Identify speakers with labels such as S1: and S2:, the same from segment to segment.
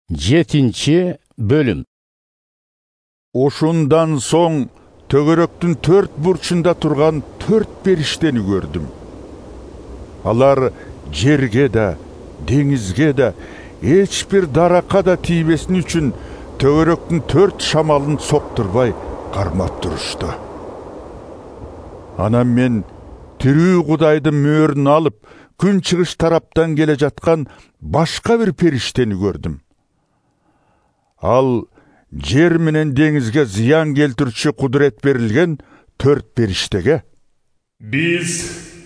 S1: 7 bölüm.
S2: Ошундан соң төгөрөктүн 4 бурчунда турган 4 периштени көрдүм. Алар жерге да, деңизге да, эч бир даракка да тийбесин үчүн төгөрөктүн 4 шамалын соктурбай кармап турушту. Анан мен тирүү Кудайдын мөөрүн алып, күн чыгыш тараптан келе жаткан башка бир периштени көрдүм. Ал жер менен деңизге зыян келтирүүчү кудурет берилген 4 периштеге:
S3: Биз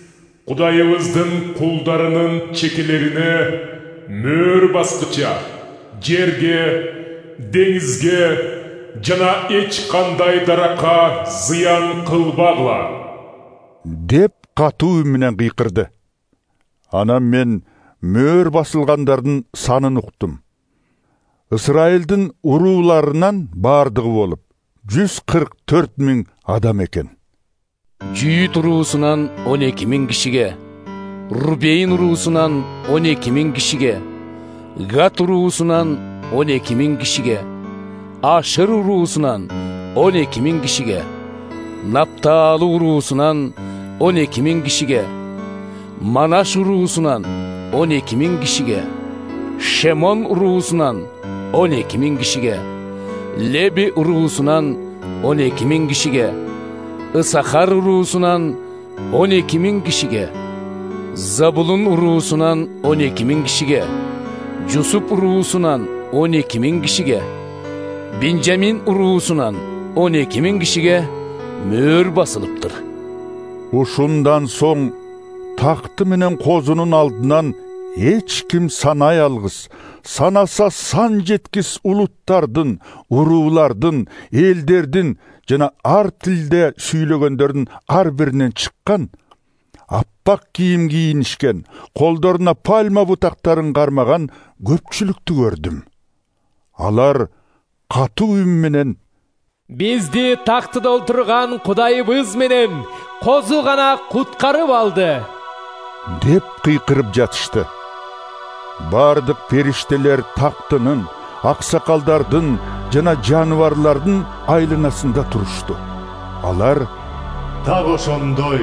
S3: Кудайыбыздын кулдарынын чекелерине мөөр баскыча жерге, деңизге жана эч кандай даракка зыян кылбагыла
S2: деп катуу үн менен кыйкырды. Анан мен мөөр басылгандардын санын уктум. Ысрайылдын урууларынан бардыгы болуп 144 000 адам экен.
S1: Жүйүт уруусунан 12 000 кишиге, Рубейн уруусунан 12 000 кишиге, Гат уруусунан 12 000 кишиге, Ашыр уруусунан 12 000 кишиге, Наптали уруусунан 12 000 кишиге, Манаш уруусунан 12 000 кишиге, Шемон уруусунан 12 000 кишиге, Леби уруусунан 12 000 кишиге, Исахар уруусунан 12 000 кишиге, Забулун уруусунан 12 000 кишиге, Жусуп уруусунан 12 000 кишиге, Бенжамин уруусунан 12 000 кишиге мөөр басылыптыр.
S2: Ушундан соң такты менен козунун алдынан эч ким санай алгыс, санаса сан жеткис улуттардын, уруулардын, элдердин жана ар тилде сүйлөгөндөрдүн ар биринен чыккан, аппак кийим кийинишкен, колдоруна пальма бутактарын кармаган көпчүлүктү көрдүм. Алар катуу үн менен:
S4: Бизди тактыда отурган Кудайыбыз менен козу гана куткарып алды
S2: деп кыйкырып жатышты. Бардык периштелер тактынын, аксакалдардын жана жаныбарлардын айланасында турушту. Алар:
S5: Так ошондой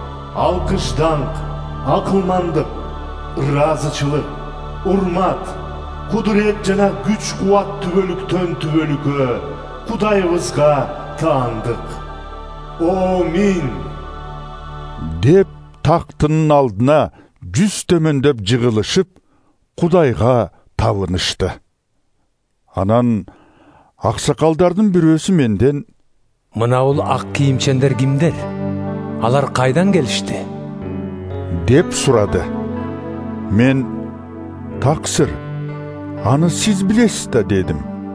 S5: алкыштанк, акылмандык, ыраазычылык, урмат, кудурет жана күч кубат түбөлүктөн түбөлүккө Кудайыбызга таандык. Амин
S2: деп тактынын алдына 100 төмөндөп жыгылышып Кудайга табынышты. Анан аксакалдардын бирөөсү менден:
S6: Мынабул ак кийимчендер кимдер? Алар кайдан келишти?
S2: деп сурады. Мен: Таксыр, аны сиз билесиз да дедим.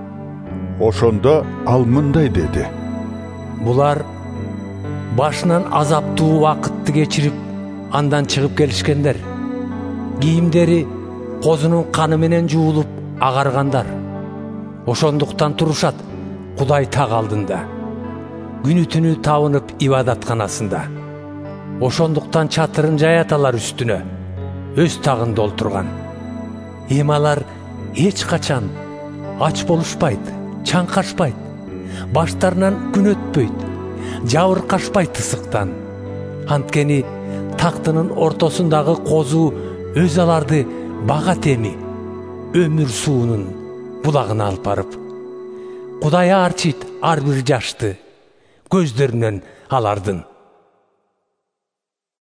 S2: Ошондо ал мындай деди:
S6: Булар башынан азаптуу убакытты кечирип, андан чыгып келишкендер. Кийимдери козунун каны менен жуулуп агаргандар. Ошондуктан турушат Кудай так алдында, күнү түнү табынып ибадатканасында. Ошондуктан чатырын жаяталар үстүнө, өз тагында олтурган. Эми алар эч качан ач болушпайт, чаңкашпайт, баштарынан күн өтпөйт, жабыркашпайт ысыктан. Анткени тактынын ортосундагы козу өз аларды бага теми, өмүр суунун булагына алып барып, Кудай арчийт ар бир жашты көздөрүнөн алардын.